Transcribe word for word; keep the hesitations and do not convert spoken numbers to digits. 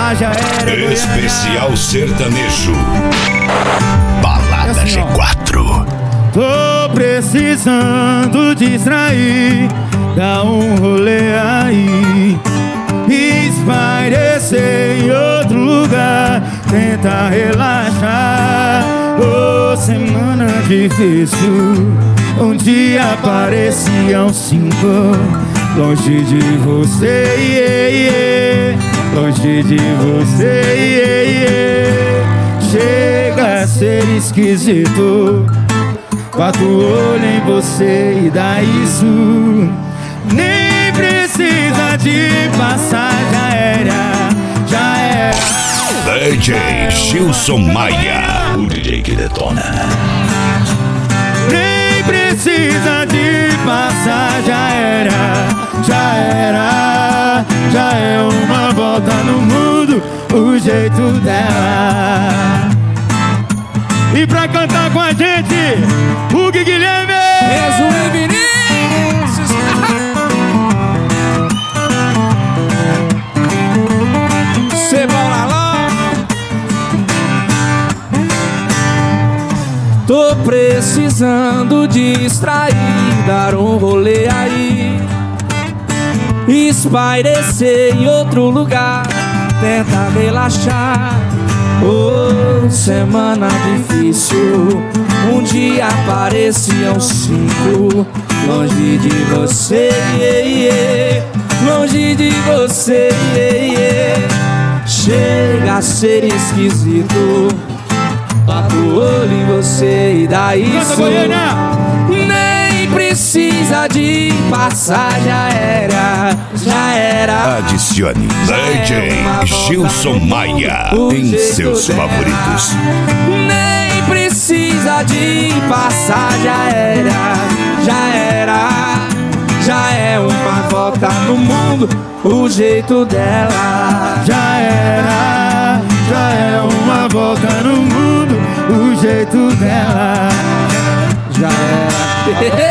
passagem aérea. Especial sertanejo. Balada G quatro. Tô precisando distrair, dá um rolê aí, espairecer em outro lugar, tenta relaxar. Ô, oh, semana difícil, um dia pareciam cinco, longe de você, yeah, yeah. Longe de você, yeah, yeah. Chega a ser esquisito, bato o olho em você e dá isso. Nem precisa de passagem aérea, já era. D J Gilson Maia, o D J que detona. Nem precisa de passagem aérea, já era. Já é uma volta no mundo, o jeito dela. E pra cantar com a gente, o Gui Guilherme! Resumo Vinícius! Cebola lá. Tô precisando distrair, dar um rolê aí, espairecer em outro lugar, tenta relaxar. Oh, semana difícil, um dia pareciam cinco, longe de você, yeah, yeah. Longe de você, yeah, yeah. Chega a ser esquisito, bato o olho em você e dá isso. Nem precisa de passagem aérea, já era. Adicione D J Gilson Maia em seus favoritos. Nem precisa de passagem aérea, já era. Já é uma volta no mundo, o jeito dela. Já era, já é uma volta no mundo, o jeito dela. Já era.